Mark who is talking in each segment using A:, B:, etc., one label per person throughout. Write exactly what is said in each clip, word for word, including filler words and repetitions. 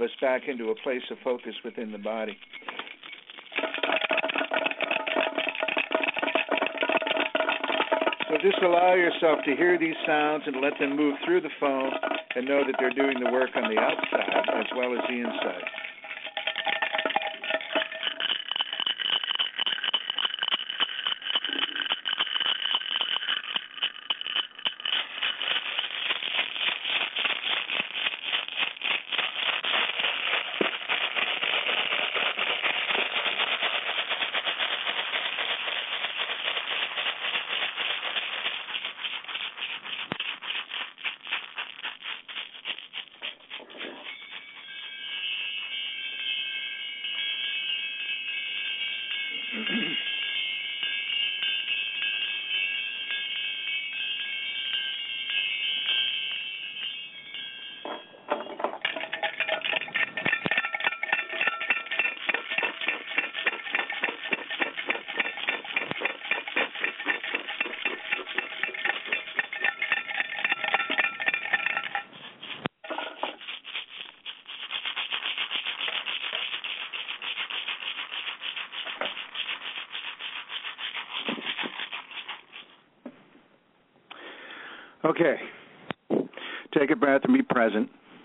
A: of us back into a place of focus within the body. So just allow yourself to hear these sounds and let them move through the phone and know that they're doing the work on the outside as well as the inside. Okay, take a breath and be present.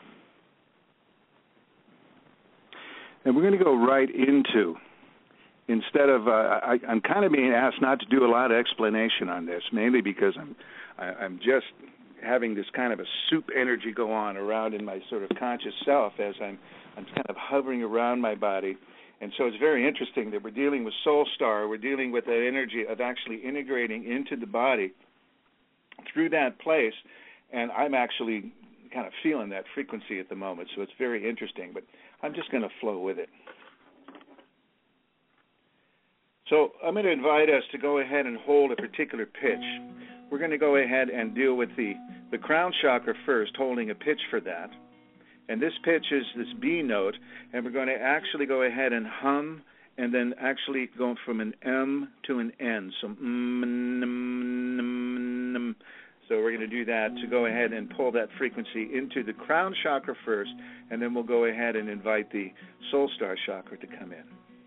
A: And we're going to go right into, instead of, uh, I, I'm kind of being asked not to do a lot of explanation on this, mainly because I'm, I, I'm just having this kind of a soup energy go on around in my sort of conscious self as I'm, I'm kind of hovering around my body. And so it's very interesting that we're dealing with Soul Star. We're dealing with that energy of actually integrating into the body through that place, and I'm actually kind of feeling that frequency at the moment, so it's very interesting, but I'm just going to flow with it. So I'm going to invite us to go ahead and hold a particular pitch. We're going to go ahead and deal with the, the crown chakra first, holding a pitch for that. And this pitch is this B note, and we're going to actually go ahead and hum, and then actually go from an M to an N. So, mm, mm, mm, so we're going to do that to go ahead and pull that frequency into the crown chakra first, and then we'll go ahead and invite the soul star chakra to come in.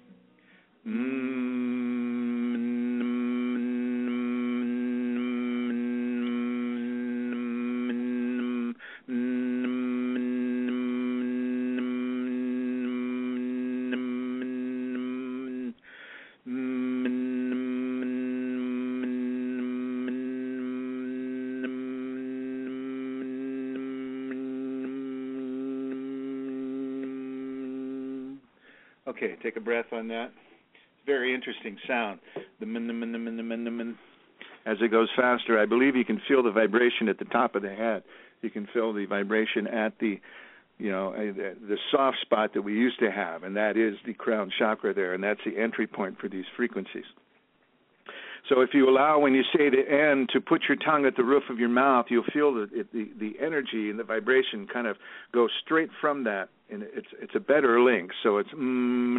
A: Okay, take a breath on that. Very interesting sound. The min, the min, the min, the min, the min. As it goes faster, I believe you can feel the vibration at the top of the head. You can feel the vibration at the, you know, the soft spot that we used to have, and that is the crown chakra there, and that's the entry point for these frequencies. So if you allow, when you say the N, to put your tongue at the roof of your mouth, you'll feel the, the, the energy and the vibration kind of go straight from that, and it's it's a better link. So it's mm,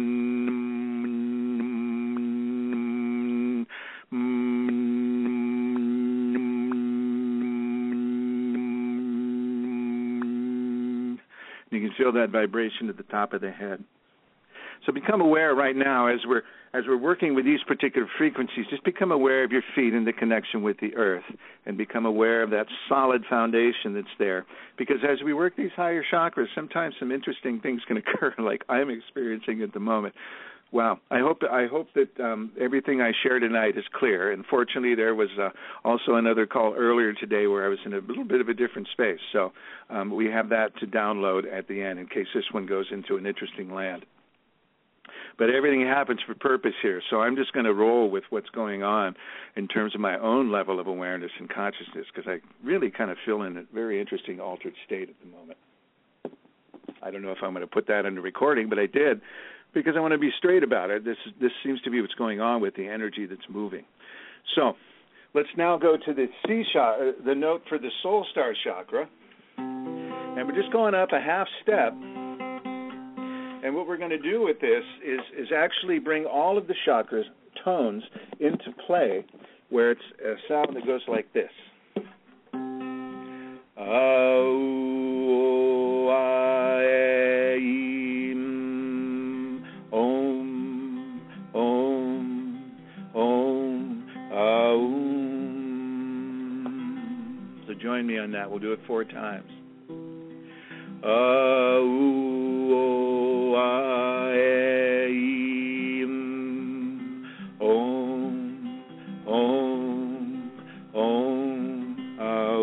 A: mm, mm, you can feel that vibration at the top of the head. So become aware right now as we're as we're working with these particular frequencies, just become aware of your feet and the connection with the earth, and become aware of that solid foundation that's there. Because as we work these higher chakras, sometimes some interesting things can occur, like I'm experiencing at the moment. Wow. I hope I hope that um, everything I share tonight is clear. And fortunately, there was uh, also another call earlier today where I was in a little bit of a different space. So um, we have that to download at the end in case this one goes into an interesting land. But everything happens for purpose here, so I'm just going to roll with what's going on in terms of my own level of awareness and consciousness, because I really kind of feel in a very interesting altered state at the moment. I don't know if I'm going to put that in the recording, but I did, because I want to be straight about it. This this seems to be what's going on with the energy that's moving. So let's now go to the C chakra, the note for the soul star chakra, and we're just going up a half step. And what we're going to do with this is, is actually bring all of the chakras, tones, into play, where it's a sound that goes like this. Oh, I, me on that. We'll do it four times. Ah, ooh, oh, ah, eh, im, om, om, om, ah,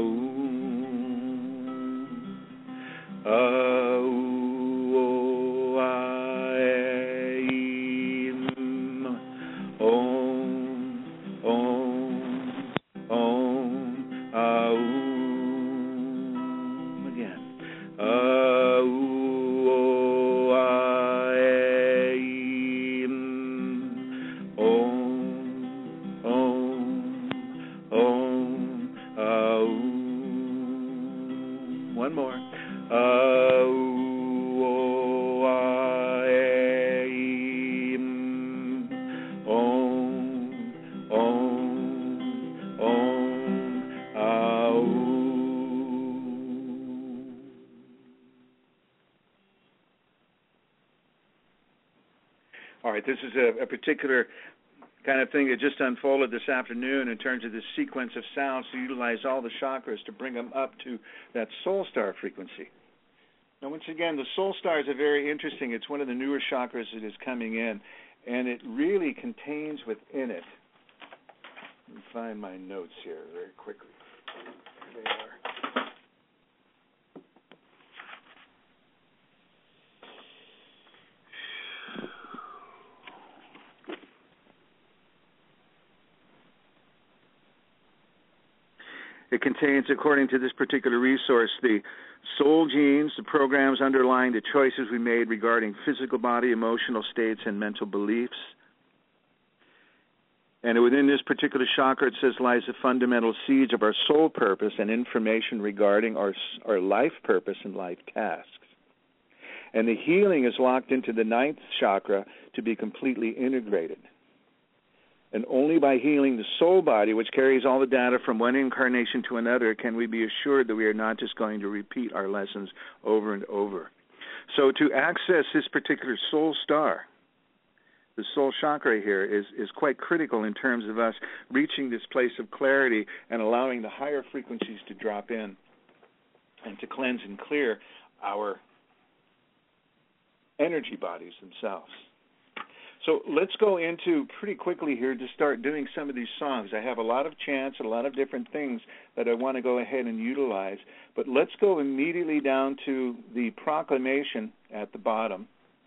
A: ooh, ah, ooh, oh, ah, eh, im, om, om, om, ah, ooh. Again. Ah, ooh, oh, ah, eh, im, om, om, om, ah, ooh. One more. Ah, ooh, oh, ah, eh, im, om, om, om, ah, ooh. All right, this is a, a particular kind of thing that just unfolded this afternoon in terms of this sequence of sounds to utilize all the chakras to bring them up to that soul star frequency. Now, once again, the soul stars are very interesting. It's one of the newer chakras that is coming in, and it really contains within it, let me find my notes here very quickly. There they are. It contains, according to this particular resource, the soul genes, the programs underlying the choices we made regarding physical body, emotional states, and mental beliefs. And within this particular chakra, it says, lies the fundamental seeds of our soul purpose and information regarding our, our life purpose and life tasks. And the healing is locked into the ninth chakra to be completely integrated. And only by healing the soul body, which carries all the data from one incarnation to another, can we be assured that we are not just going to repeat our lessons over and over. So to access this particular soul star, the soul chakra here, is, is quite critical in terms of us reaching this place of clarity and allowing the higher frequencies to drop in and to cleanse and clear our energy bodies themselves. So let's go into pretty quickly here to start doing some of these songs. I have a lot of chants, a lot of different things that I want to go ahead and utilize. But let's go immediately down to the proclamation at the bottom.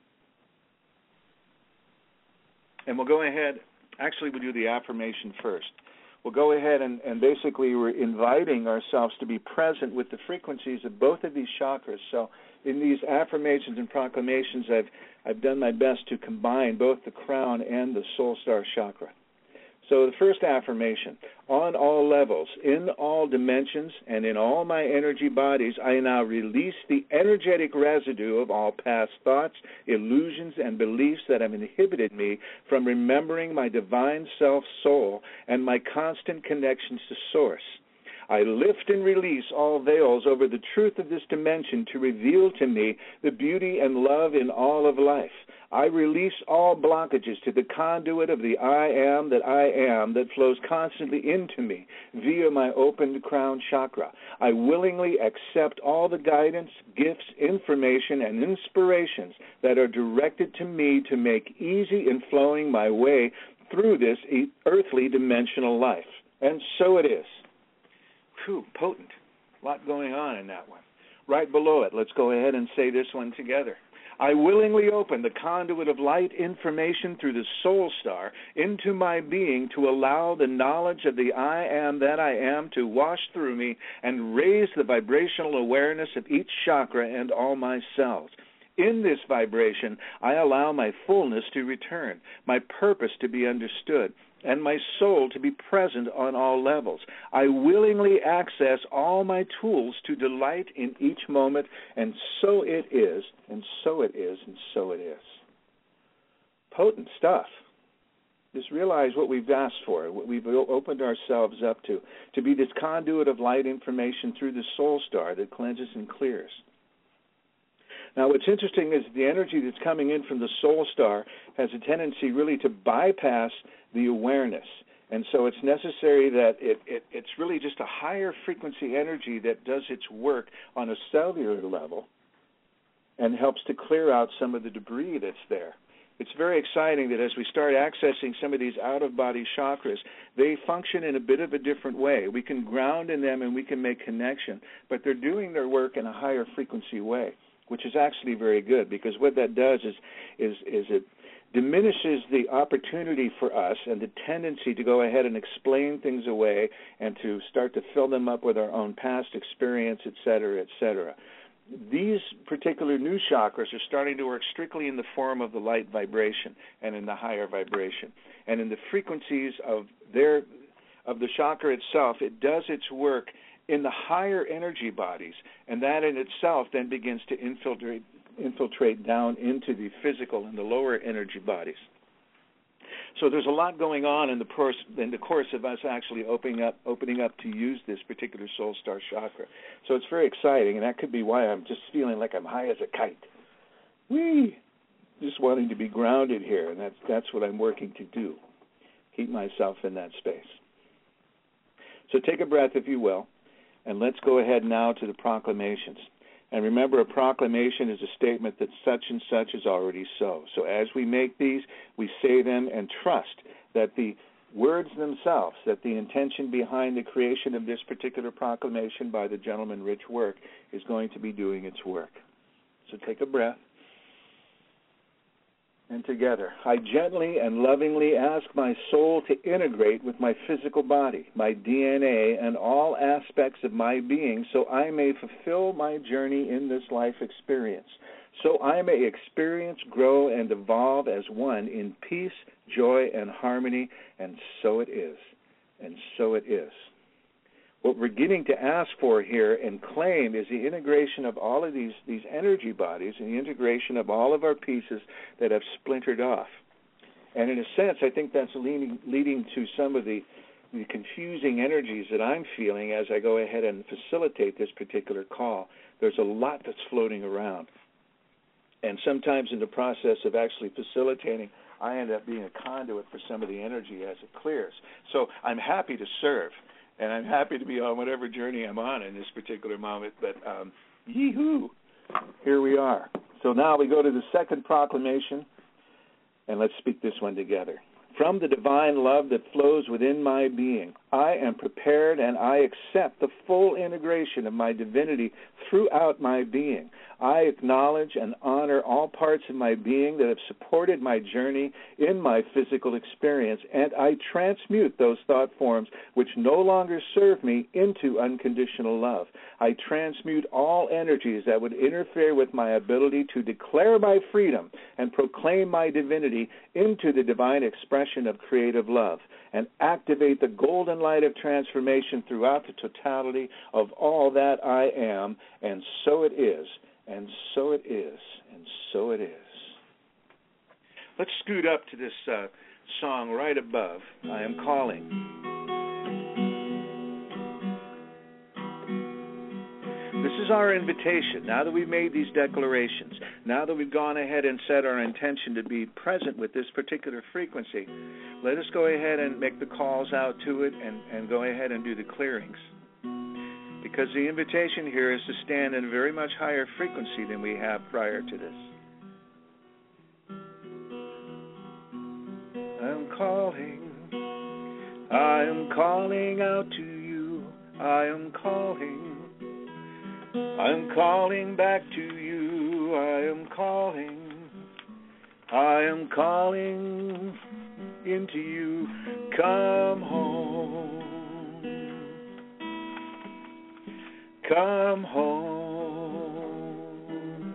A: And we'll go ahead, actually we'll do the affirmation first. We'll go ahead and, and basically we're inviting ourselves to be present with the frequencies of both of these chakras. So in these affirmations and proclamations, I've I've done my best to combine both the crown and the soul star chakra. So the first affirmation, on all levels, in all dimensions, and in all my energy bodies, I now release the energetic residue of all past thoughts, illusions, and beliefs that have inhibited me from remembering my divine self-soul and my constant connections to Source. I lift and release all veils over the truth of this dimension to reveal to me the beauty and love in all of life. I release all blockages to the conduit of the I am that I am that flows constantly into me via my opened crown chakra. I willingly accept all the guidance, gifts, information, and inspirations that are directed to me to make easy and flowing my way through this earthly dimensional life. And so it is. Whew, potent. A lot going on in that one. Right below it, let's go ahead and say this one together. I willingly open the conduit of light information through the soul star into my being to allow the knowledge of the I am that I am to wash through me and raise the vibrational awareness of each chakra and all my cells. In this vibration, I allow my fullness to return, my purpose to be understood, and my soul to be present on all levels. I willingly access all my tools to delight in each moment, and so it is, and so it is, and so it is. Potent stuff. Just realize what we've asked for, what we've opened ourselves up to, to be this conduit of light information through the soul star that cleanses and clears. Now, what's interesting is the energy that's coming in from the soul star has a tendency really to bypass the awareness. And so it's necessary that it, it, it's really just a higher frequency energy that does its work on a cellular level and helps to clear out some of the debris that's there. It's very exciting that as we start accessing some of these out-of-body chakras, they function in a bit of a different way. We can ground in them and we can make connection, but they're doing their work in a higher frequency way, which is actually very good, because what that does is, is, is it diminishes the opportunity for us and the tendency to go ahead and explain things away and to start to fill them up with our own past experience, et cetera, et cetera. These particular new chakras are starting to work strictly in the form of the light vibration and in the higher vibration. And in the frequencies of their of the chakra itself, it does its work in the higher energy bodies, and that in itself then begins to infiltrate infiltrate down into the physical and the lower energy bodies. So there's a lot going on in the course in the course of us actually opening up opening up to use this particular soul star chakra. So it's very exciting, and that could be why I'm just feeling like I'm high as a kite. Whee! Just wanting to be grounded here, and that's that's what I'm working to do. Keep myself in that space. So take a breath, if you will, and let's go ahead now to the proclamations. And remember, a proclamation is a statement that such and such is already so. So as we make these, we say them and trust that the words themselves, that the intention behind the creation of this particular proclamation by the gentleman Rich Work is going to be doing its work. So take a breath. And together, I gently and lovingly ask my soul to integrate with my physical body, my D N A, and all aspects of my being so I may fulfill my journey in this life experience, so I may experience, grow, and evolve as one in peace, joy, and harmony, and so it is, and so it is. What we're beginning to ask for here and claim is the integration of all of these, these energy bodies and the integration of all of our pieces that have splintered off. And in a sense, I think that's leading, leading to some of the, the confusing energies that I'm feeling as I go ahead and facilitate this particular call. There's a lot that's floating around. And sometimes in the process of actually facilitating, I end up being a conduit for some of the energy as it clears. So I'm happy to serve. And I'm happy to be on whatever journey I'm on in this particular moment. But um, yee-hoo, here we are. So now we go to the second proclamation, and let's speak this one together. From the divine love that flows within my being, I am prepared and I accept the full integration of my divinity throughout my being. I acknowledge and honor all parts of my being that have supported my journey in my physical experience, and I transmute those thought forms which no longer serve me into unconditional love. I transmute all energies that would interfere with my ability to declare my freedom and proclaim my divinity into the divine expression of creative love, and activate the golden light of transformation throughout the totality of all that I am, and so it is. And so it is, and so it is. Let's scoot up to this uh, song right above, I Am Calling. This is our invitation. Now that we've made these declarations, now that we've gone ahead and set our intention to be present with this particular frequency, let us go ahead and make the calls out to it and, and go ahead and do the clearings. Because the invitation here is to stand in a very much higher frequency than we have prior to this. I'm calling, I am calling out to you, I am calling, I'm calling back to you, I am calling, I am calling into you, come home. Come home.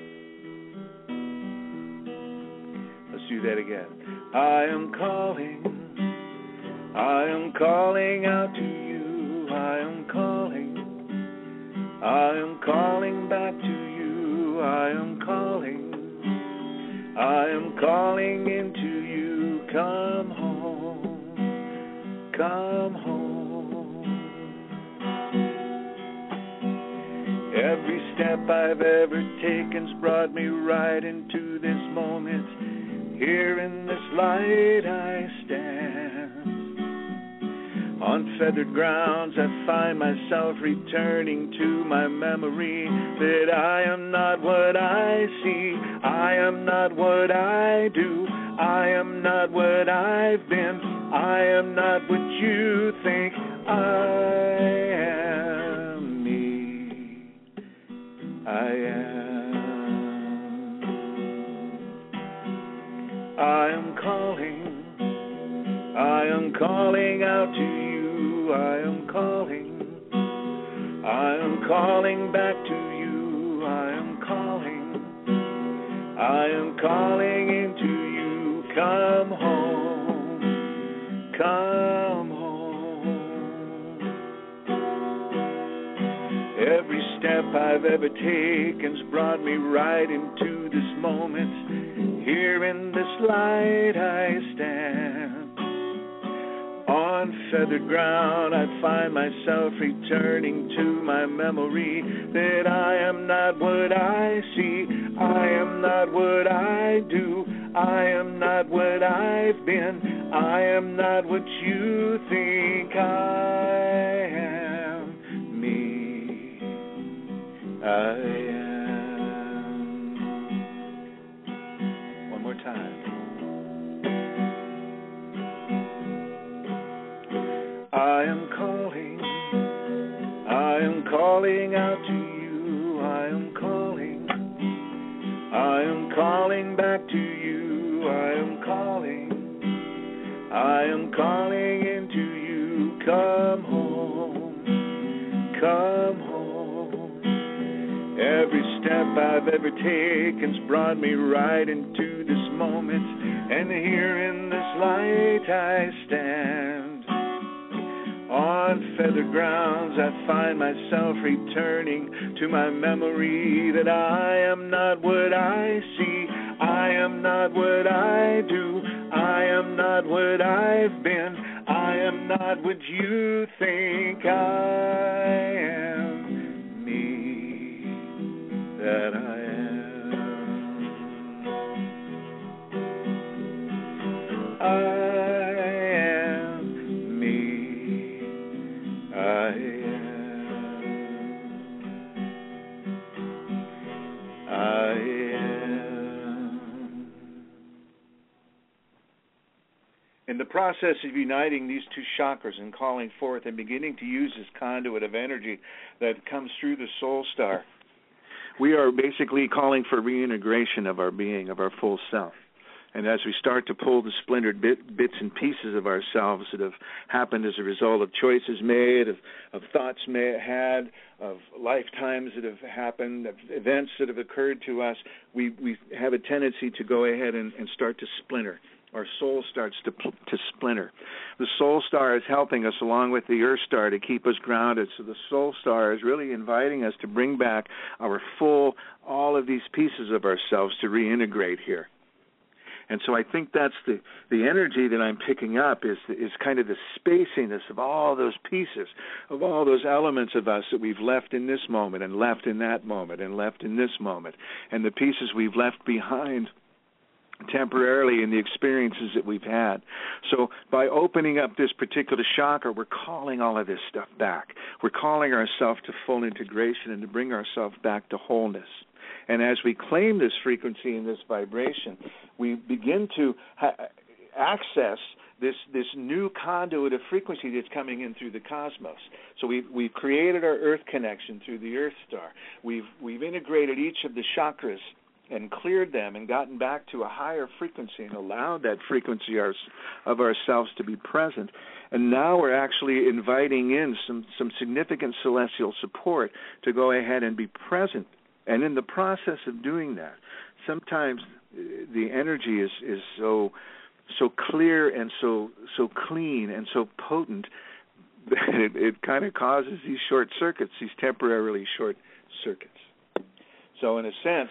A: Let's do that again. I am calling. I am calling out to you. I am calling. I am calling back to you. I am calling. I am calling into you. Come home. Come home. Every step I've ever taken's brought me right into this moment. Here in this light I stand. On feathered grounds I find myself returning to my memory that I am not what I see, I am not what I do, I am not what I've been, I am not what you think I am. Me, I am. I am calling, I am calling out to you. I am calling, I am calling back to you. I am calling, I am calling into you. Come home, come home. Every step I've ever taken's brought me right into this moment. Here in this light I stand. On feathered ground I find myself returning to my memory that I am not what I see, I am not what I do, I am not what I've been, I am not what you think I am. Me, I am. One more time. I am calling, I am calling out to you. I am calling, I am calling back to you. I am calling, I am calling into you. Come home, come home. Every step I've ever taken's brought me right into this moment, and here in this light I stand. On feathered grounds I find myself returning to my memory that I am not what I see, I am not what I do, I am not what I've been, I am not what you think I am. Me, that I am. I I am. I am. In the process of uniting these two chakras and calling forth and beginning to use this conduit of energy that comes through the soul star, we are basically calling for reintegration of our being, of our full self. And as we start to pull the splintered bit, bits and pieces of ourselves that have happened as a result of choices made, of, of thoughts may had, of lifetimes that have happened, of events that have occurred to us, we, we have a tendency to go ahead and, and start to splinter. Our soul starts to to splinter. The soul star is helping us along with the earth star to keep us grounded. So the soul star is really inviting us to bring back our full, all of these pieces of ourselves to reintegrate here. And so I think that's the, the energy that I'm picking up is is kind of the spaciness of all those pieces, of all those elements of us that we've left in this moment and left in that moment and left in this moment, and the pieces we've left behind temporarily in the experiences that we've had. So by opening up this particular chakra, we're calling all of this stuff back. We're calling ourselves to full integration and to bring ourselves back to wholeness. And as we claim this frequency and this vibration, we begin to ha- access this this new conduit of frequency that's coming in through the cosmos. So we've, we've created our earth connection through the earth star. We've, we've integrated each of the chakras and cleared them and gotten back to a higher frequency and allowed that frequency our, of ourselves to be present. And now we're actually inviting in some, some significant celestial support to go ahead and be present. And in the process of doing that, sometimes the energy is, is so so clear and so so clean and so potent that it, it kind of causes these short circuits, these temporarily short circuits. So in a sense,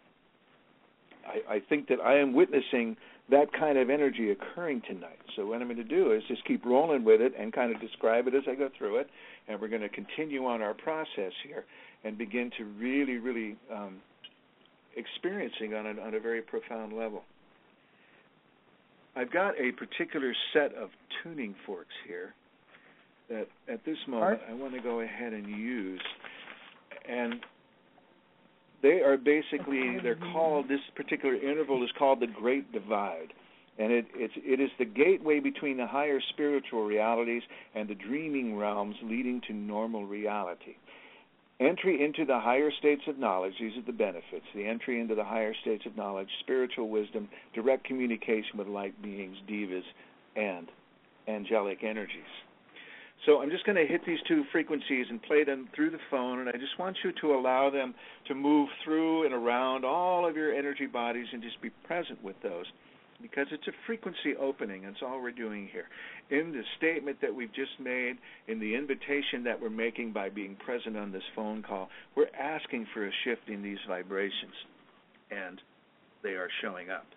A: I, I think that I am witnessing that kind of energy occurring tonight. So what I'm going to do is just keep rolling with it and kind of describe it as I go through it, and we're going to continue on our process here and begin to really, really um, experiencing on a, on a very profound level. I've got a particular set of tuning forks here that at this moment I want to go ahead and use. And they are basically, they're called, this particular interval is called the Great Divide. And it, it's, it is the gateway between the higher spiritual realities and the dreaming realms leading to normal reality. Entry into the higher states of knowledge, these are the benefits. The entry into the higher states of knowledge, spiritual wisdom, direct communication with light beings, divas, and angelic energies. So I'm just going to hit these two frequencies and play them through the phone, and I just want you to allow them to move through and around all of your energy bodies and just be present with those, because it's a frequency opening. That's all we're doing here. In the statement that we've just made, in the invitation that we're making by being present on this phone call, we're asking for a shift in these vibrations, and they are showing up.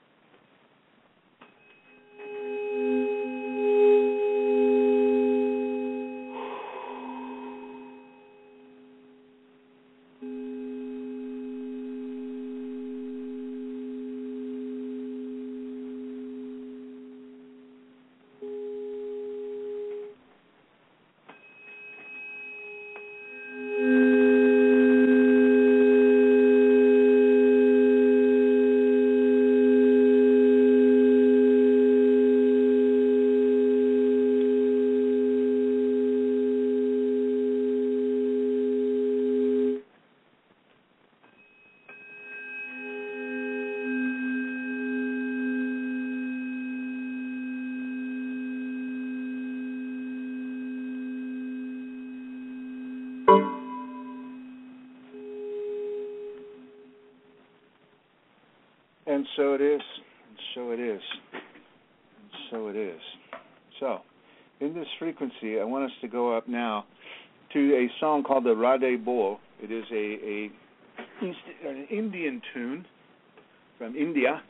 A: And so it is, and so it is, and so it is. So, in this frequency, I want us to go up now to a song called the Radhe Bol. It is a, a East, an Indian tune from India.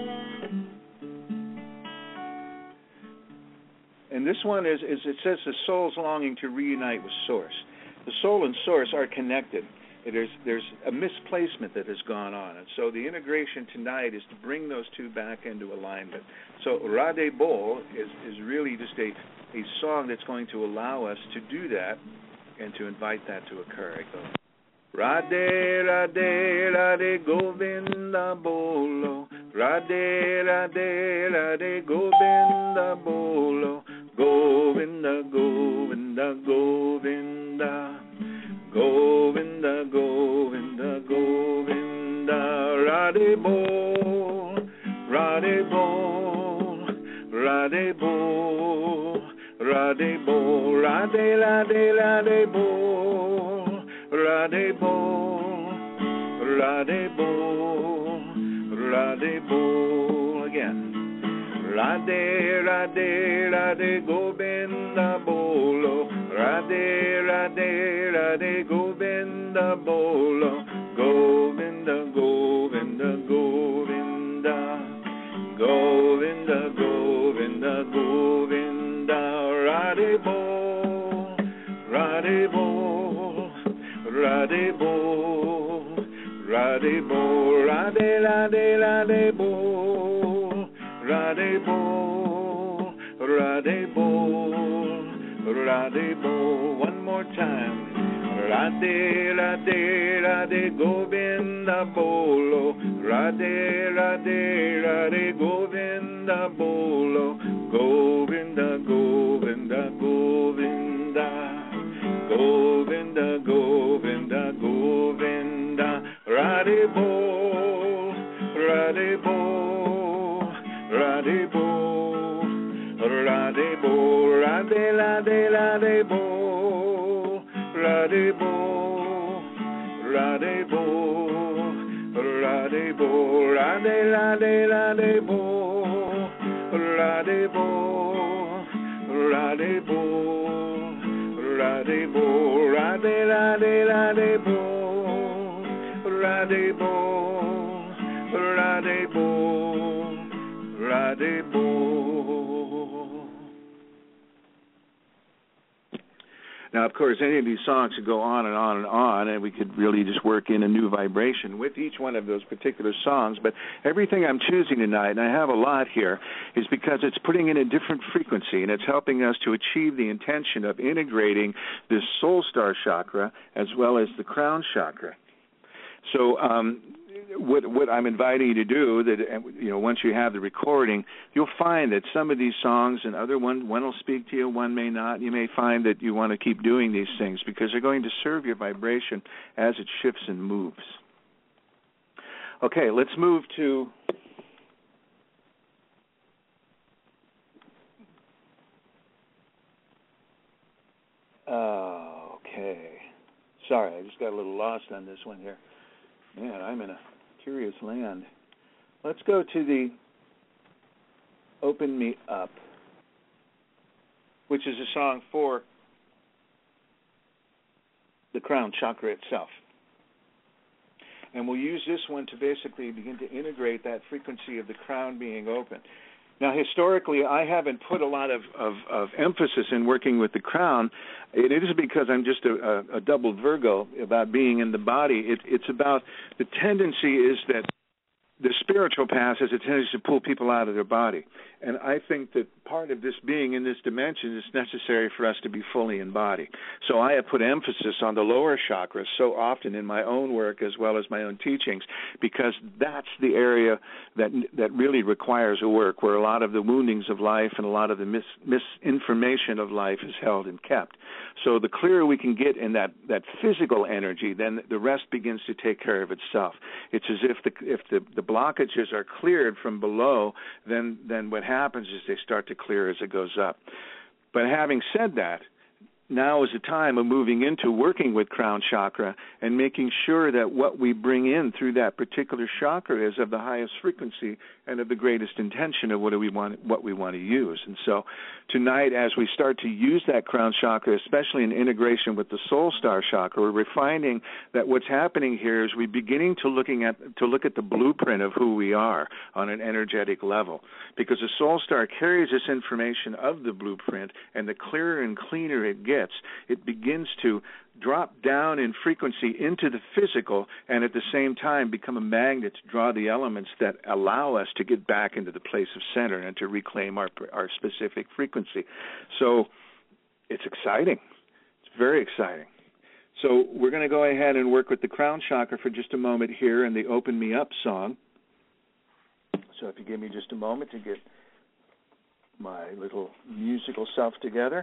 A: And this one is, is, it says the soul's longing to reunite with Source. The soul and Source are connected. There's, there's a misplacement that has gone on. And so the integration tonight is to bring those two back into alignment. So Radhe Bol is, is really just a, a song that's going to allow us to do that and to invite that to occur. It goes, Radhe, Radhe, Radhe, Govinda Bolo. Radhe, Radhe, Radhe, Govinda Bolo. Govinda, Govinda, Govinda. Govinda, Govinda, Govinda, Radhe Bol, Radhe Bol, Radhe Bol, Radhe Bol, Radhe, Radhe, Radhe Bol, Radhe Bol, Radhe Bol, Radhe Bol, again. Radhe, Radhe, Radhe, Govinda Bolo. Radhe, Radhe, Radhe, Govinda Bolo. Govinda, Govinda, Govinda. Govinda, Govinda, Govinda. Radhe Bol, Radhe Bol, Radhe Bol, Radhe Bol, Radhe, Radhe, Radhe Bol. Radhe Bol, Radhe Bol, Radhe Bol. One more time. Radhe, Radhe, Radhe, Govinda Bolo. Radhe, Radhe, Radhe, Govinda Bolo. Govinda, Govinda, Govinda. Govinda, Govinda, Govinda. Radhe Bol, Radhe Bol. Radhe Bol, Radhe Bol, Radhe, Radhe, Radhe Bol, Radhe Bol, Radhe Bol, Radhe Bol, Radhe, Radhe, Radhe Bol, Radhe Bol, Radhe Bol, Radhe Bol, Radhe, Radhe, Radhe Bol, Radhe Bol, Radhe Bol. Radhe Bol. Now, of course, any of these songs could go on and on and on, and we could really just work in a new vibration with each one of those particular songs. But everything I'm choosing tonight, and I have a lot here, is because it's putting in a different frequency, and it's helping us to achieve the intention of integrating this soul star chakra as well as the crown chakra. So um, what, what I'm inviting you to do, that you know, once you have the recording, you'll find that some of these songs and other one, one will speak to you, one may not. You may find that you want to keep doing these things because they're going to serve your vibration as it shifts and moves. Okay, let's move to oh, okay. Sorry, I just got a little lost on this one here. Man, I'm in a curious land. Let's go to the Open Me Up, which is a song for the crown chakra itself. And we'll use this one to basically begin to integrate that frequency of the crown being open. Now, historically, I haven't put a lot of, of, of emphasis in working with the crown. It is because I'm just a, a, a double Virgo about being in the body. It, it's about the tendency is that the spiritual path has a tendency to pull people out of their body. And I think that part of this being in this dimension is necessary for us to be fully in body. So I have put emphasis on the lower chakras so often in my own work as well as my own teachings, because that's the area that that really requires a work, where a lot of the woundings of life and a lot of the mis, misinformation of life is held and kept. So the clearer we can get in that, that physical energy, then the rest begins to take care of itself. It's as if the if the, the blockages are cleared from below, then then what happens is they start to clear as it goes up. But having said that, now is the time of moving into working with crown chakra and making sure that what we bring in through that particular chakra is of the highest frequency and of the greatest intention of what do we want, what we want to use. And so tonight, as we start to use that crown chakra, especially in integration with the soul star chakra, we're finding that what's happening here is we're beginning to looking at to look at the blueprint of who we are on an energetic level, because the soul star carries this information of the blueprint, and the clearer and cleaner it gets, it begins to drop down in frequency into the physical and at the same time become a magnet to draw the elements that allow us to get back into the place of center and to reclaim our, our specific frequency. So it's exciting. It's very exciting. So we're going to go ahead and work with the crown chakra for just a moment here in the Open Me Up song. So if you give me just a moment to get my little musical self together.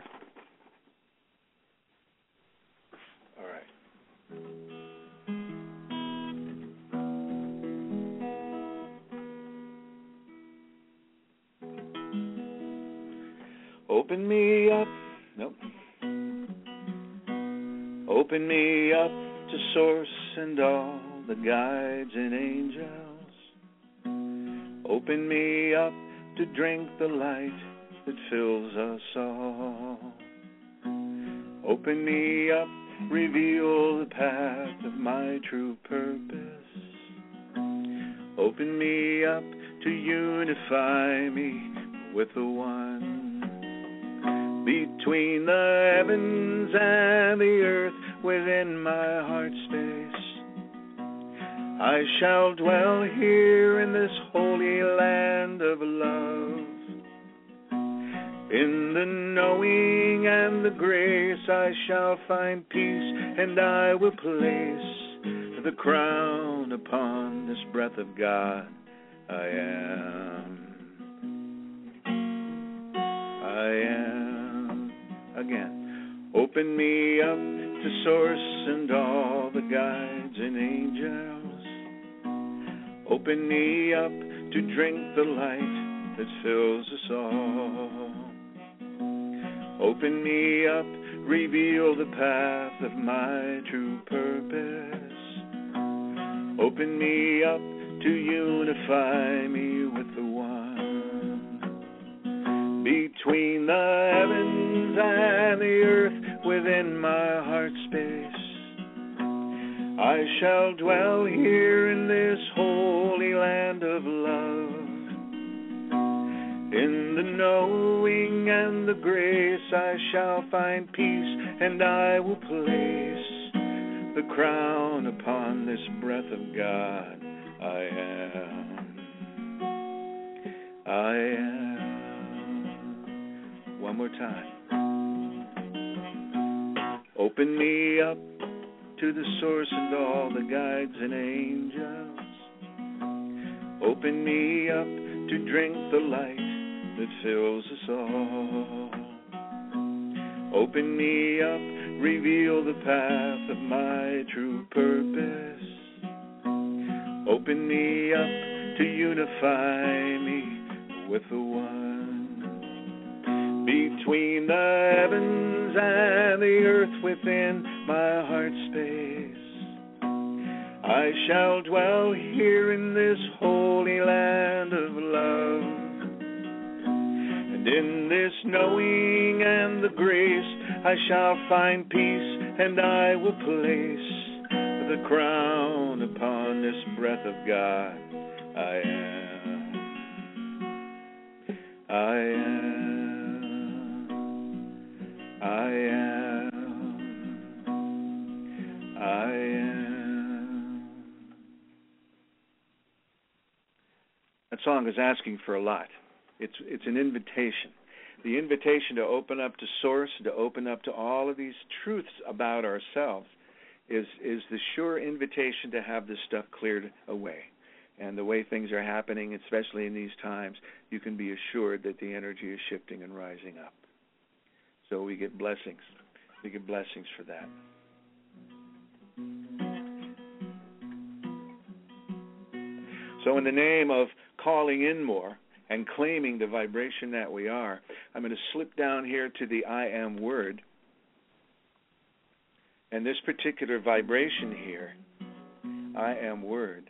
A: All right. Open me up, nope. Open me up to Source and all the guides and angels. Open me up to drink the light that fills us all. Open me up, reveal the path of my true purpose. Open me up to unify me with the one. Between the heavens and the earth, within my heart space, I shall dwell here in this holy land of love. In the knowing and the grace I shall find peace, and I will place the crown upon this breath of God I am. I am. Again. Open me up to Source and all the guides and angels. Open me up to drink the light that fills us all. Open me up, reveal the path of my true purpose. Open me up to unify me with the one. Between the heavens and the earth, within my heart space, I shall dwell here in this holy land of love. In the knowing and the grace I shall find peace, and I will place the crown upon this breath of God. I am. I am. One more time. Open me up to the source and all the guides and angels. Open me up to drink the light that fills us all. Open me up, reveal the path of my true purpose. Open me up to unify me with the one. Between the heavens and the earth within my heart space, I shall dwell here in this holy land of love. And in this knowing and the grace, I shall find peace, and I will place the crown upon this breath of God. I am. I am. I am. I am. That song is asking for a lot. It's it's an invitation. The invitation to open up to Source, to open up to all of these truths about ourselves, is is the sure invitation to have this stuff cleared away. And the way things are happening, especially in these times, you can be assured that the energy is shifting and rising up. So we get blessings. We get blessings for that. So in the name of calling in more and claiming the vibration that we are, I'm going to slip down here to the I am word. And this particular vibration here, I am word,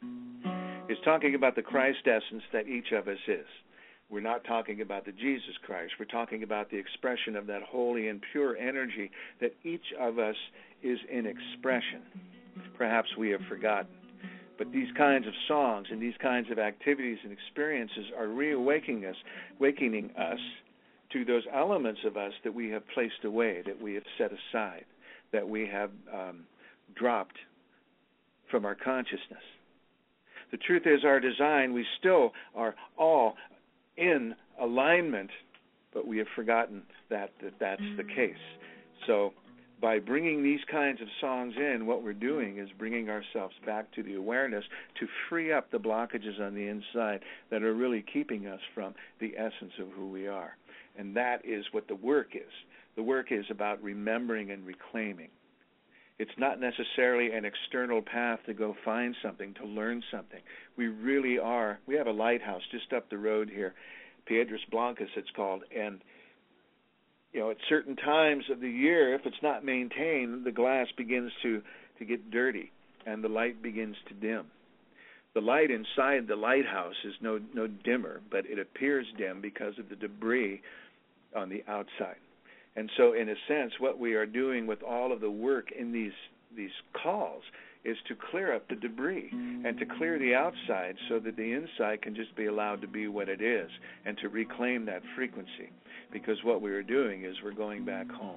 A: is talking about the Christ essence that each of us is. We're not talking about the Jesus Christ. We're talking about the expression of that holy and pure energy that each of us is in expression. Perhaps we have forgotten. But these kinds of songs and these kinds of activities and experiences are reawakening us, wakening us to those elements of us that we have placed away, that we have set aside, that we have um, dropped from our consciousness. The truth is, our design, we still are all in alignment, but we have forgotten that, that that's the case. So by bringing these kinds of songs in, what we're doing is bringing ourselves back to the awareness to free up the blockages on the inside that are really keeping us from the essence of who we are. And that is what the work is. The work is about remembering and reclaiming. It's not necessarily an external path to go find something, to learn something. We really are. We have a lighthouse just up the road here, Piedras Blancas it's called, and you know, at certain times of the year, if it's not maintained, the glass begins to, to get dirty and the light begins to dim. The light inside the lighthouse is no no dimmer, but it appears dim because of the debris on the outside. And so, in a sense, what we are doing with all of the work in these these calls is to clear up the debris and to clear the outside so that the inside can just be allowed to be what it is and to reclaim that frequency. Because what we are doing is we're going back home,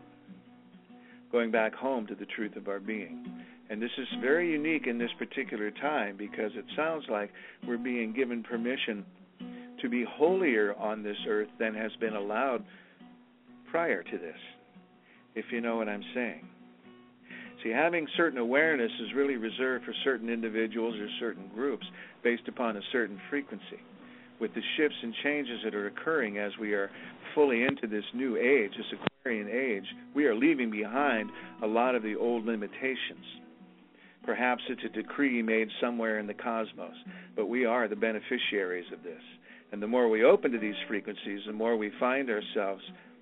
A: going back home to the truth of our being. And this is very unique in this particular time because it sounds like we're being given permission to be holier on this earth than has been allowed prior to this, if you know what I'm saying. See, having certain awareness is really reserved for certain individuals or certain groups based upon a certain frequency. With the shifts and changes that are occurring as we are fully into this new age, this Aquarian age, we are leaving behind a lot of the old limitations. Perhaps it's a decree made somewhere in the cosmos, but we are the beneficiaries of this. And the more we open to these frequencies, the more we find ourselves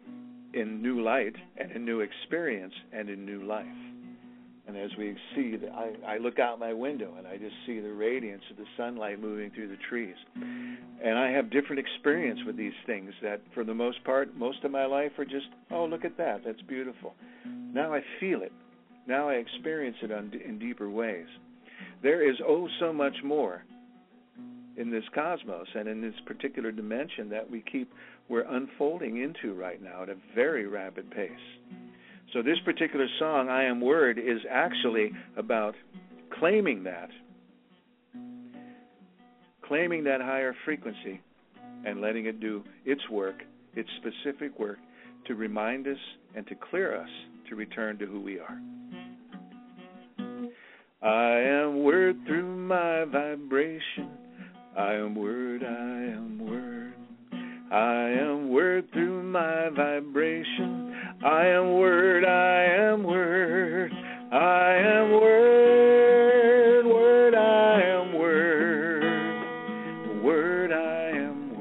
A: in new light and in new experience and in new life. And as we see, the, I, I look out my window and I just see the radiance of the sunlight moving through the trees. And I have different experience with these things that for the most part, most of my life are just, oh, look at that, that's beautiful. Now I feel it. Now I experience it on, in deeper ways. There is oh so much more in this cosmos and in this particular dimension that we keep, we're unfolding into right now at a very rapid pace. So this particular song, I Am Word, is actually about claiming that, claiming that higher frequency and letting it do its work, its specific work, to remind us and to clear us to return to who we are. I am word through my vibration. I am word, I am word. I am word through my vibration. I am word, I am word. I am word, word, I am word. Word, I am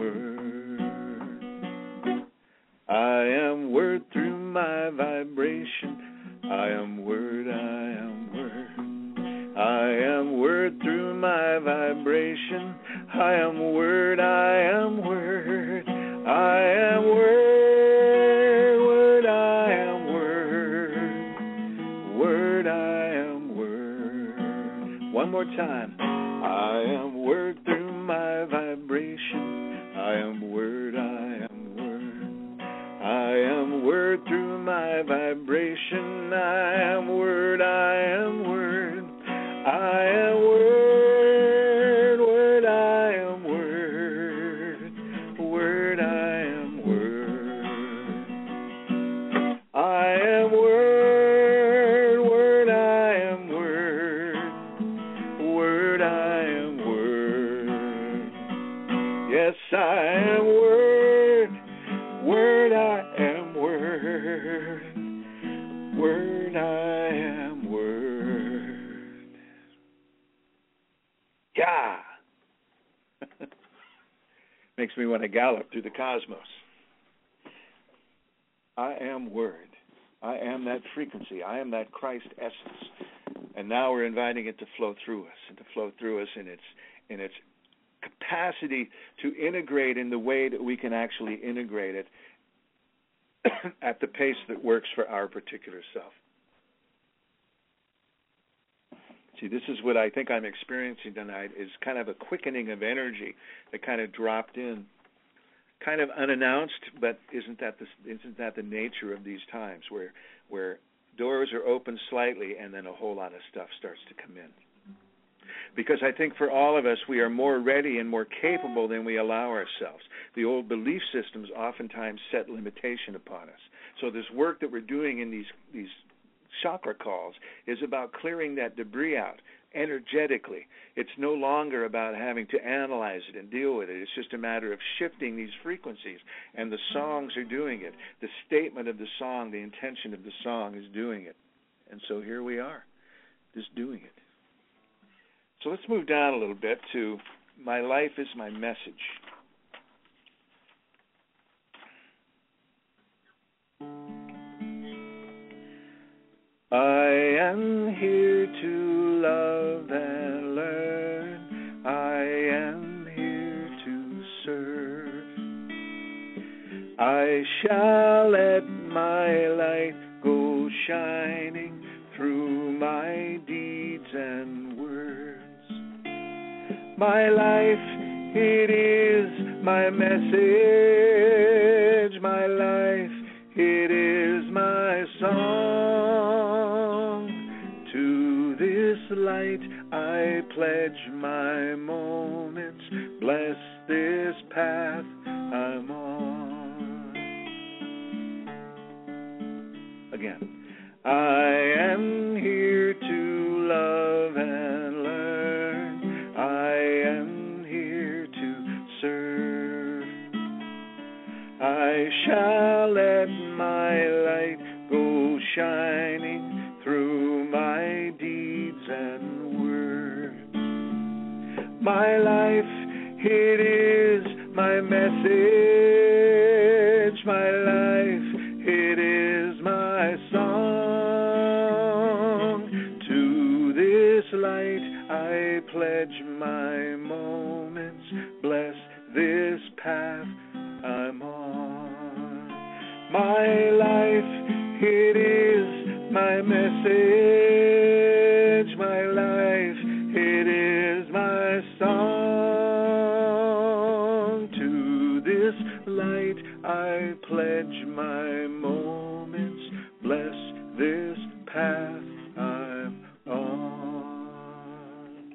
A: word. I am word through my vibration. I am word, I am word. I am word through my vibration. I am word, I am word. I am word, word, I am word. Word, I am word. One more time. I am word through my vibration. I am word, I am word. I am word through my vibration. I am word, I am word. I am word, word, I am word. Word, I am word. I am word, word, I am word. Word, I am word. Yes, I am word. Word, I am word. Word, I am word. Yeah. Makes me want to gallop through the cosmos. I am word. I am that frequency. I am that Christ essence. And now we're inviting it to flow through us, and to flow through us in its in its capacity to integrate in the way that we can actually integrate it at the pace that works for our particular self. See, this is what I think I'm experiencing tonight, is kind of a quickening of energy that kind of dropped in, kind of unannounced, but isn't that the, isn't that the nature of these times, where where doors are open slightly and then a whole lot of stuff starts to come in? Because I think for all of us, we are more ready and more capable than we allow ourselves. The old belief systems oftentimes set limitation upon us. So this work that we're doing in these these chakra calls is about clearing that debris out energetically. It's no longer about having to analyze it and deal with it. It's just a matter of shifting these frequencies, and the songs are doing it. The statement of the song, the intention of the song is doing it. And so here we are, just doing it. So let's move down a little bit to My Life is My Message. I am here to love and learn. I am here to serve. I shall let my light go shining through my deeds and words. My life, it is my message. My life, it is my song. To this light I pledge my moments. Bless this path I'm on. Again. I am here to love and learn. I am here to serve. I shall let my light go shining through my deeds and words. My life, it is my message. My life, it is my song. To this light I pledge my moments. Bless this path I'm on. My life, it is my message. My life, it is my song. I pledge my moments, bless this path I'm on.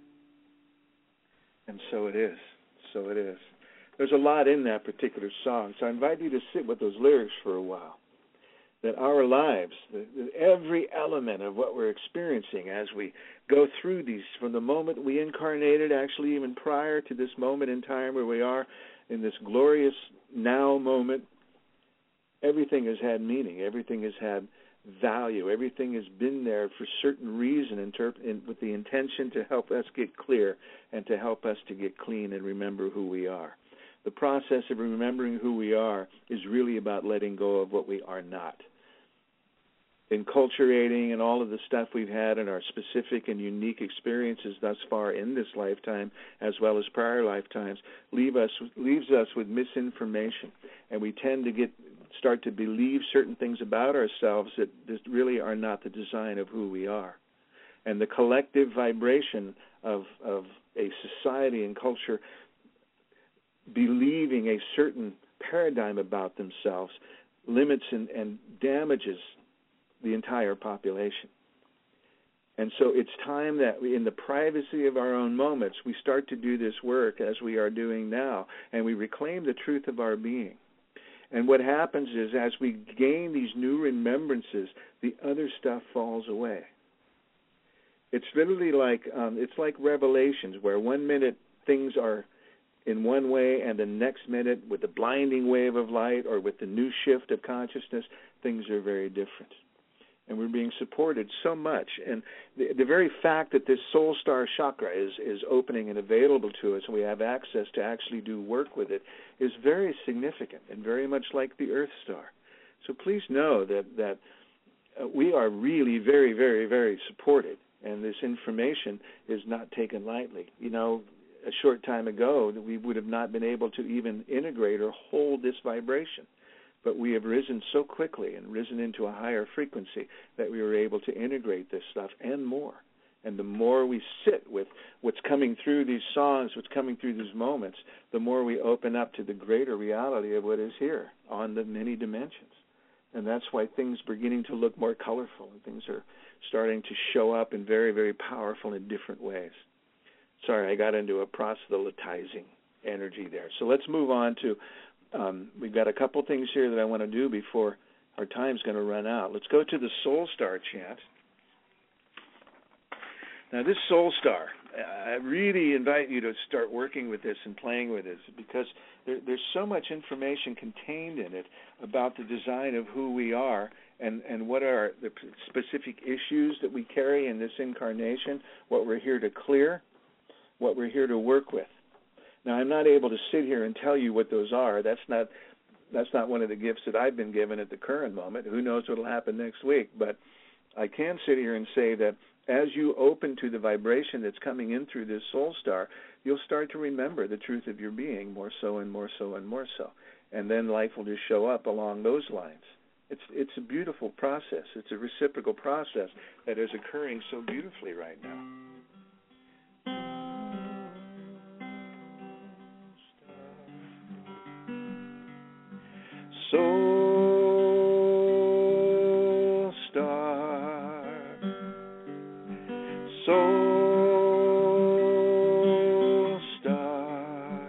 A: And so it is. So it is. There's a lot in that particular song, so I invite you to sit with those lyrics for a while. That our lives, that every element of what we're experiencing as we go through these, from the moment we incarnated, actually even prior to this moment in time where we are in this glorious now moment, everything has had meaning. Everything has had value. Everything has been there for certain reason, interp- in, with the intention to help us get clear and to help us to get clean and remember who we are. The process of remembering who we are is really about letting go of what we are not. Enculturating and all of the stuff we've had in our specific and unique experiences thus far in this lifetime, as well as prior lifetimes, leave us leaves us with misinformation, and we tend to get start to believe certain things about ourselves that, that really are not the design of who we are. And the collective vibration of of a society and culture believing a certain paradigm about themselves limits and, and damages the entire population. And so it's time that we, in the privacy of our own moments, we start to do this work as we are doing now, and we reclaim the truth of our being. And what happens is, as we gain these new remembrances, the other stuff falls away. It's literally like, um, it's like Revelations, where one minute things are in one way, and the next minute, with the blinding wave of light or with the new shift of consciousness, things are very different. And we're being supported so much. And the, the very fact that this soul star chakra is, is opening and available to us, and we have access to actually do work with it, is very significant and very much like the Earth star. So please know that, that uh, we are really very, very, very supported, and this information is not taken lightly. You know, a short time ago, we would have not been able to even integrate or hold this vibration. But we have risen so quickly and risen into a higher frequency that we were able to integrate this stuff and more. And the more we sit with what's coming through these songs, what's coming through these moments, the more we open up to the greater reality of what is here on the many dimensions. And that's why things are beginning to look more colorful, and things are starting to show up in very, very powerful and different ways. Sorry, I got into a proselytizing energy there. So let's move on to Um, we've got a couple things here that I want to do before our time's going to run out. Let's go to the Soul Star chant. Now, this Soul Star, I really invite you to start working with this and playing with this, because there, there's so much information contained in it about the design of who we are and, and what are the specific issues that we carry in this incarnation, what we're here to clear, what we're here to work with. Now, I'm not able to sit here and tell you what those are. That's not that's not one of the gifts that I've been given at the current moment. Who knows what will happen next week? But I can sit here and say that as you open to the vibration that's coming in through this soul star, you'll start to remember the truth of your being more so and more so and more so. And then life will just show up along those lines. It's it's a beautiful process. It's a reciprocal process that is occurring so beautifully right now. Soul star, soul star,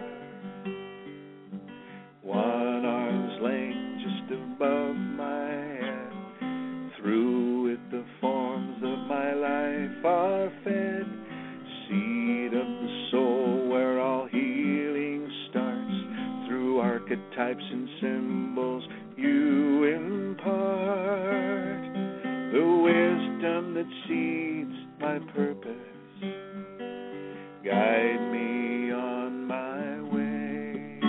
A: one arm's length just above my head, through it the forms of my life are fed, seed of the soul where all healing starts, through archetypes and symbols you impart, the wisdom that seeds my purpose, guide me on my way.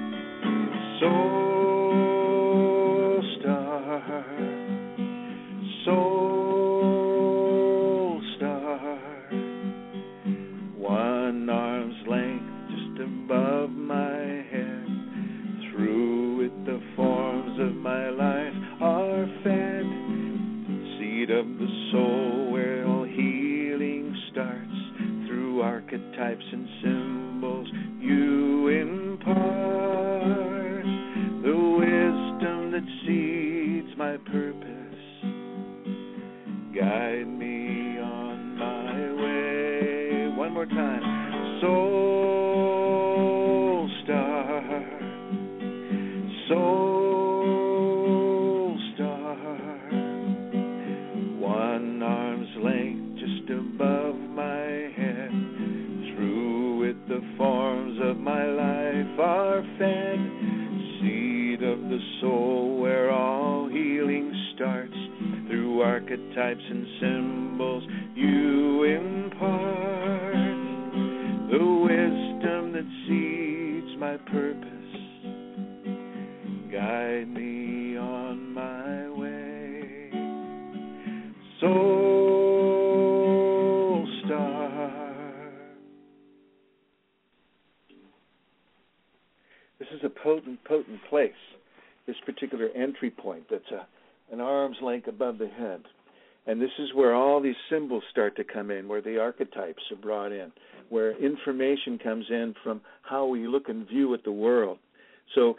A: Soul star, soul star, one arm's length just above my head, through it the forms of my life are fed, seed of the soul where all healing starts, through archetypes and symbols you impart, the that seeds my purpose, guide me on my way. One more time. Soul Star, Soul Star, one arm's length just above my head, through it the forms of my life are fed, seed of the soul where all healing starts, through archetypes and symbols you impart, the wisdom that seeds my purpose, guide me on my way. Soul Star. This is a potent, potent place, this particular entry point that's a, an arm's length above the head. And this is where all these symbols start to come in, where the archetypes are brought in, where information comes in from how we look and view at the world. So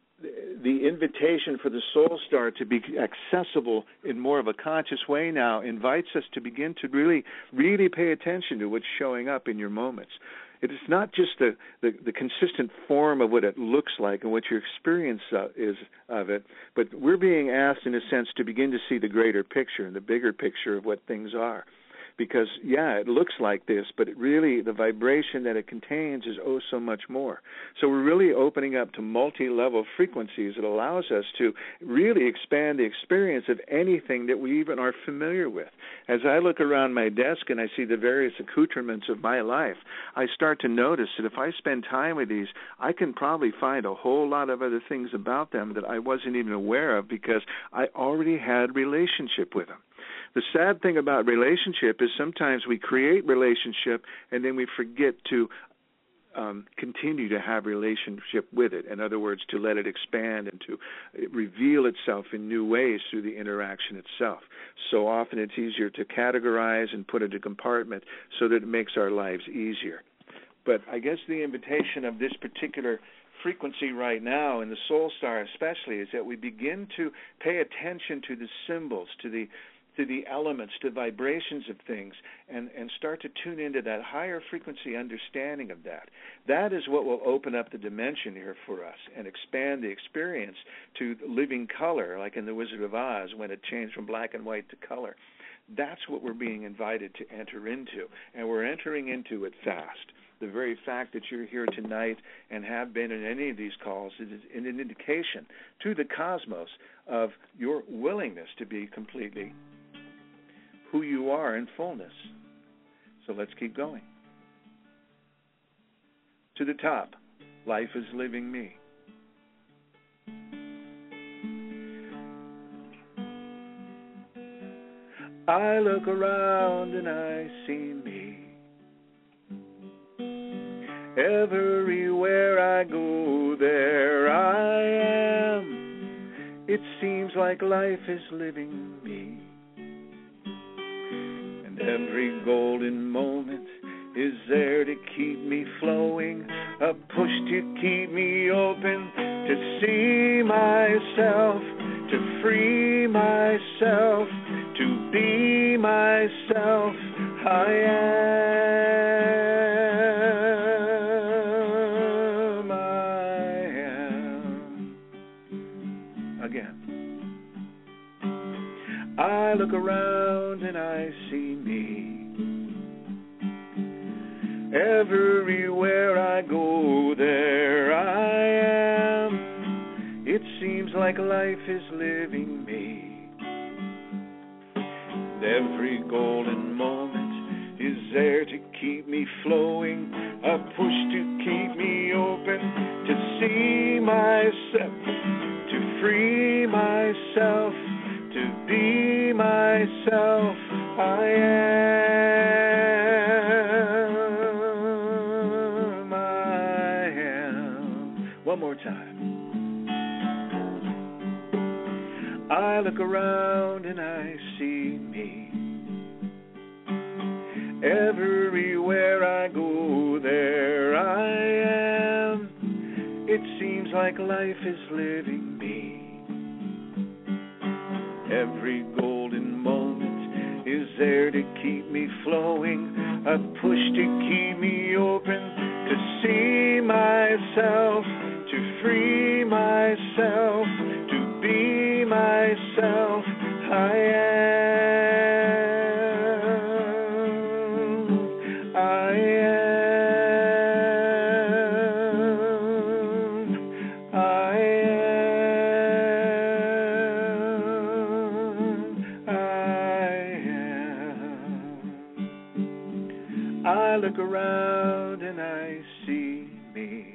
A: the invitation for the Soul Star to be accessible in more of a conscious way now invites us to begin to really, really pay attention to what's showing up in your moments. It is not just the, the, the consistent form of what it looks like and what your experience uh, is of it, but we're being asked, in a sense, to begin to see the greater picture and the bigger picture of what things are. Because, yeah, it looks like this, but it really, the vibration that it contains is oh so much more. So we're really opening up to multi-level frequencies that allows us to really expand the experience of anything that we even are familiar with. As I look around my desk and I see the various accoutrements of my life, I start to notice that if I spend time with these, I can probably find a whole lot of other things about them that I wasn't even aware of because I already had relationship with them. The sad thing about relationship is sometimes we create relationship and then we forget to um, continue to have relationship with it. In other words, to let it expand and to reveal itself in new ways through the interaction itself. So often it's easier to categorize and put into a compartment so that it makes our lives easier. But I guess the invitation of this particular frequency right now, in the Soul Star especially, is that we begin to pay attention to the symbols, to the to the elements, to vibrations of things, and, and start to tune into that higher frequency understanding of that. That is what will open up the dimension here for us and expand the experience to living color, like in The Wizard of Oz when it changed from black and white to color. That's what we're being invited to enter into, and we're entering into it fast. The very fact that you're here tonight and have been in any of these calls is an indication to the cosmos of your willingness to be completely who you are in fullness. So let's keep going. To the top, life is living me. I look around and I see me. Everywhere I go, there I am. It seems like life is living me. And every golden moment is there to keep me flowing, a push to keep me open, to see myself, to free myself, to be myself. I am, I am. Again. I look around and I see me. Everywhere I go, there I am. It seems like life is living me. And every golden moment is there to keep me flowing, a push to keep me open, to see myself, to free myself, to be myself. I am, I am. One more time. I look around and I see me. Everywhere I go, there I am. It seems like life is living me. Every golden moment is there to keep me flowing, a push to keep me open, to see myself, to free myself, to be myself. I am, I am, I am, I am. I look around and I see me.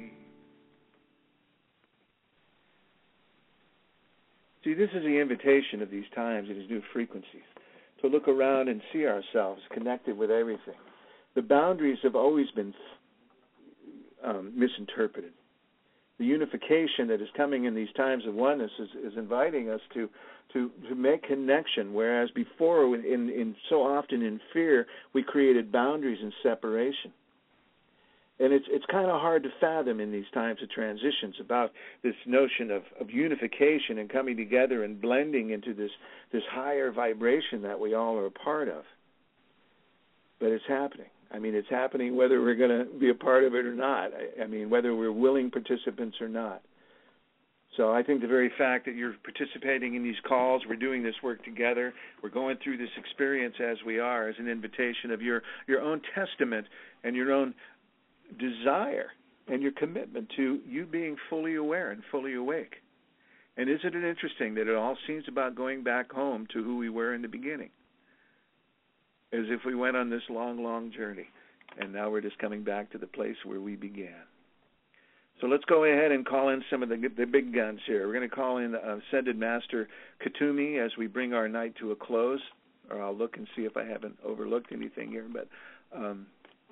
A: See, this is the invitation of these times and these new frequencies, to look around and see ourselves connected with everything. The boundaries have always been um, misinterpreted. The unification that is coming in these times of oneness is, is inviting us to, to to make connection, whereas before, in, in so often in fear, we created boundaries and separation. And it's it's kind of hard to fathom in these times of transitions about this notion of, of unification and coming together and blending into this, this higher vibration that we all are a part of. But it's happening. I mean, it's happening whether we're going to be a part of it or not. I, I mean, whether we're willing participants or not. So I think the very fact that you're participating in these calls, we're doing this work together, we're going through this experience as we are, is an invitation of your, your own testament and your own desire and your commitment to you being fully aware and fully awake. And isn't it interesting that it all seems about going back home to who we were in the beginning, as if we went on this long, long journey, and now we're just coming back to the place where we began. So let's go ahead and call in some of the, the big guns here. We're going to call in uh, Ascended Master Kuthumi as we bring our night to a close, or I'll look and see if I haven't overlooked anything here, but um,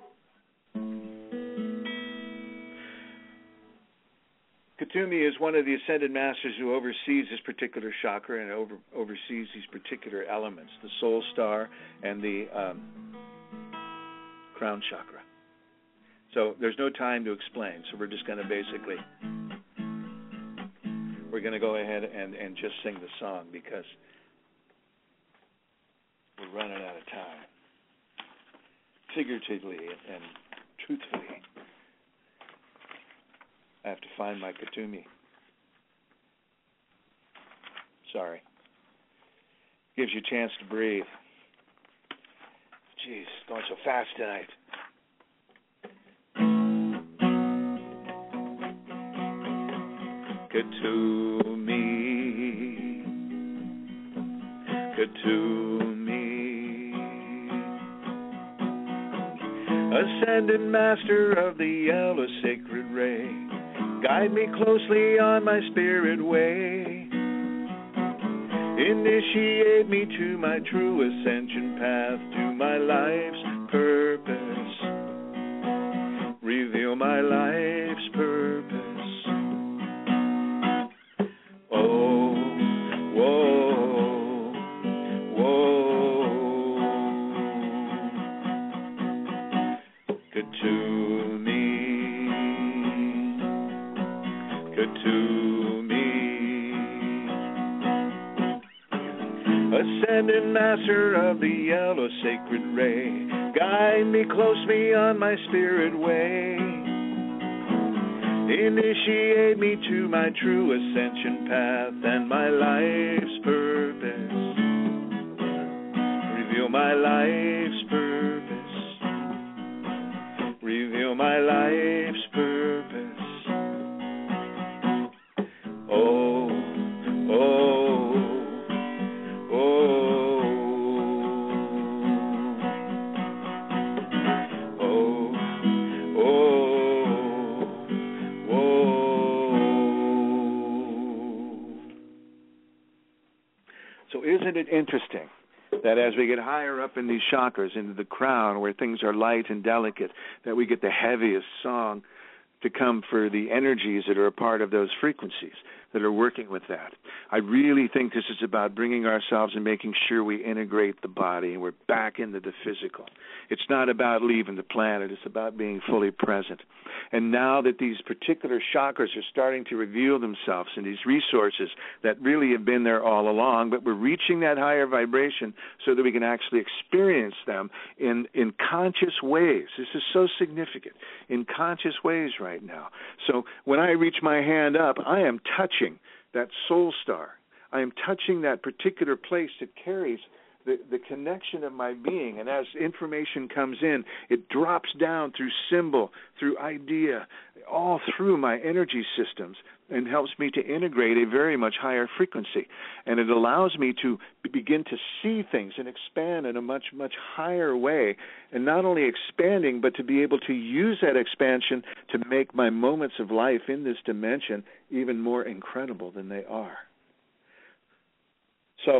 A: Kuthumi is one of the Ascended Masters who oversees this particular chakra and over, oversees these particular elements, the Soul Star and the um, Crown Chakra. So there's no time to explain, so we're just going to basically, we're going to go ahead and, and just sing the song because we're running out of time, figuratively and truthfully. I have to find my Kuthumi. Sorry. Gives you a chance to breathe. Jeez, going so fast tonight. Kuthumi, Kuthumi, Ascended Master of the yellow sacred ray, guide me closely on my spirit way. Initiate me to my true ascension path, to my life's purpose. Reveal my life's purpose. Oh, whoa, whoa. Kuthumi, Kuthumi, Ascended Master of the yellow sacred ray, guide me closely on my spirit way. Initiate me to my true ascension path and my life's purpose. Reveal my life's purpose. Reveal my life's purpose. Oh, oh, oh. So isn't it interesting that as we get higher up in these chakras, into the crown, where things are light and delicate, that we get the heaviest song to come for the energies that are a part of those frequencies that are working with that. I really think this is about bringing ourselves and making sure we integrate the body and we're back into the physical. It's not about leaving the planet. It's about being fully present. And now that these particular chakras are starting to reveal themselves and these resources that really have been there all along, but we're reaching that higher vibration so that we can actually experience them in, in conscious ways. This is so significant, in conscious ways right now. So when I reach my hand up, I am touching that soul star. I am touching that particular place that carries the, the connection of my being. And as information comes in, it drops down through symbol, through idea, all through my energy systems and helps me to integrate a very much higher frequency. And it allows me to begin to see things and expand in a much, much higher way. And not only expanding, but to be able to use that expansion to make my moments of life in this dimension even more incredible than they are. So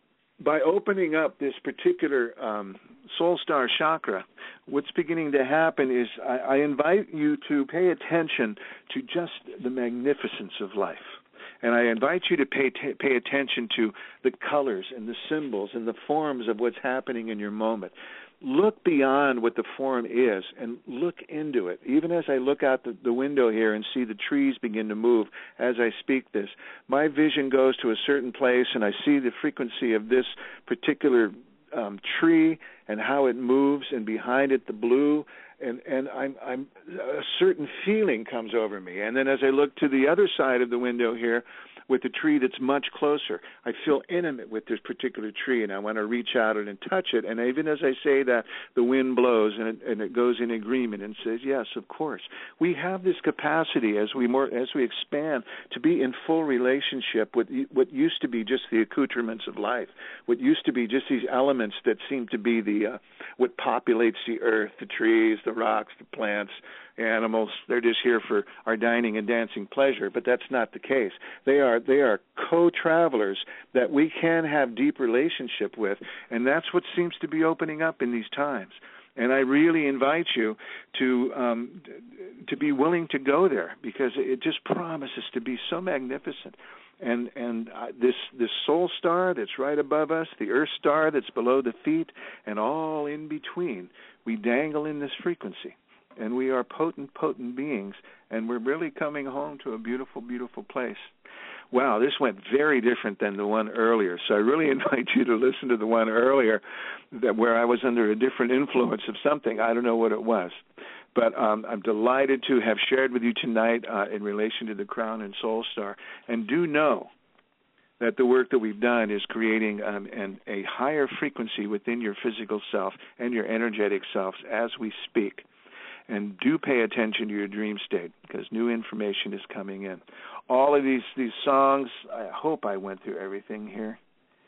A: by opening up this particular um, soul star chakra, what's beginning to happen is I, I invite you to pay attention to just the magnificence of life. And I invite you to pay t- pay attention to the colors and the symbols and the forms of what's happening in your moment. Look beyond what the form is and look into it. Even as I look out the, the window here and see the trees begin to move as I speak this, my vision goes to a certain place and I see the frequency of this particular um, tree and how it moves, and behind it the blue, and, and I'm, I'm a certain feeling comes over me. And then as I look to the other side of the window here, with the tree that's much closer, I feel intimate with this particular tree, and I want to reach out and touch it. And even as I say that, the wind blows, and it, and it goes in agreement and says, yes, of course. We have this capacity as we more as we expand to be in full relationship with what used to be just the accoutrements of life, what used to be just these elements that seem to be the uh, what populates the earth, the trees, the rocks, the plants, animals. They're just here for our dining and dancing pleasure, but that's not the case. They are they are co-travelers that we can have deep relationship with, and that's what seems to be opening up in these times. And I really invite you to um, to be willing to go there, because it just promises to be so magnificent. And and uh, this this soul star that's right above us, the earth star that's below the feet, and all in between, we dangle in this frequency. And we are potent, potent beings, and we're really coming home to a beautiful, beautiful place. Wow, this went very different than the one earlier, so I really invite you to listen to the one earlier that where I was under a different influence of something. I don't know what it was. But um, I'm delighted to have shared with you tonight uh, in relation to the Crown and Soul Star. And do know that the work that we've done is creating um, an, a higher frequency within your physical self and your energetic selves as we speak. And do pay attention to your dream state, because new information is coming in. All of these, these songs, I hope I went through everything here.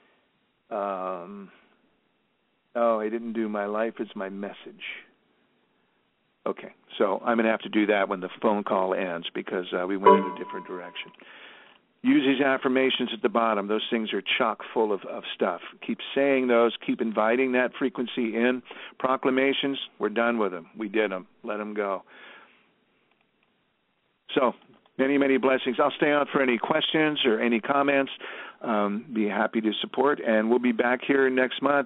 A: Um, oh, I didn't do My Life is My Message. Okay, so I'm going to have to do that when the phone call ends, because uh, we went in a different direction. Use these affirmations at the bottom. Those things are chock full of, of stuff. Keep saying those. Keep inviting that frequency in. Proclamations, we're done with them. We did them. Let them go. So, many, many blessings. I'll stay on for any questions or any comments. Um, be happy to support. And we'll be back here next month